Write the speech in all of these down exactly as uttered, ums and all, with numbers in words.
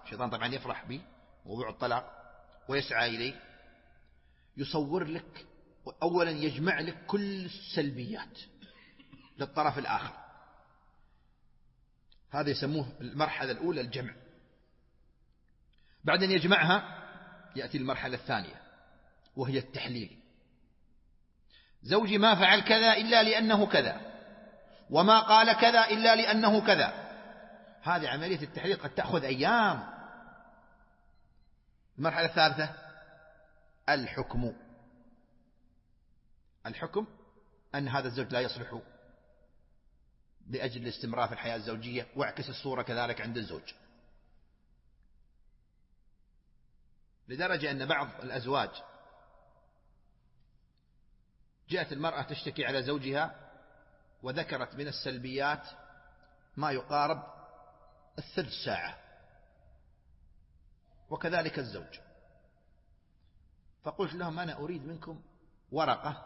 الشيطان طبعا يفرح به موضوع الطلاق ويسعى إليه، يصور لك أولا يجمع لك كل السلبيات للطرف الآخر، هذا يسموه المرحلة الأولى الجمع. بعد أن يجمعها يأتي المرحلة الثانية وهي التحليل. زوجي ما فعل كذا إلا لأنه كذا، وما قال كذا إلا لأنه كذا. هذه عملية التحليل قد تأخذ أيام. المرحلة الثالثة الحكم. الحكم أن هذا الزوج لا يصلح لأجل الاستمرار في الحياة الزوجية، واعكس الصورة كذلك عند الزوج، لدرجة أن بعض الأزواج جاءت المرأة تشتكي على زوجها وذكرت من السلبيات ما يقارب الثلث ساعة، وكذلك الزوج. فقلت لهم أنا أريد منكم ورقة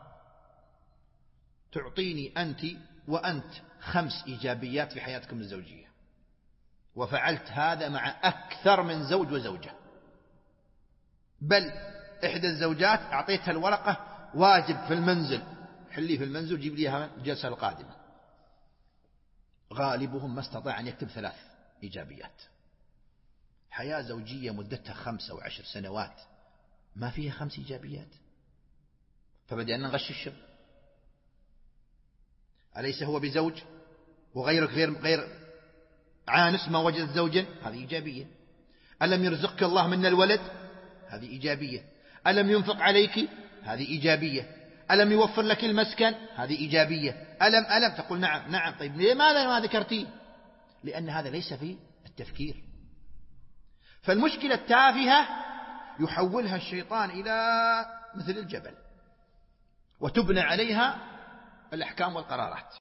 تعطيني أنت وأنت خمس إيجابيات في حياتكم الزوجية، وفعلت هذا مع أكثر من زوج وزوجة، بل إحدى الزوجات أعطيتها الورقة واجب في المنزل، حلي في المنزل جيب ليها الجلسة القادمة. غالبهم ما استطاع أن يكتب ثلاث إيجابيات. حياة زوجية مدتها خمس أو عشر سنوات ما فيها خمس إيجابيات، فبدأنا نغش الشر. أليس هو بزوج وغيرك غير غير عانس ما وجد زوجا؟ هذه إيجابية. ألم يرزقك الله من الولد؟ هذه إيجابية. ألم ينفق عليك؟ هذه إيجابية. ألم يوفر لك المسكن؟ هذه إيجابية. ألم ألم تقول نعم نعم. طيب لماذا ما ذكرتيه؟ لأن هذا ليس في التفكير. فالمشكلة التافهة يحولها الشيطان إلى مثل الجبل، وتبنى عليها الأحكام والقرارات.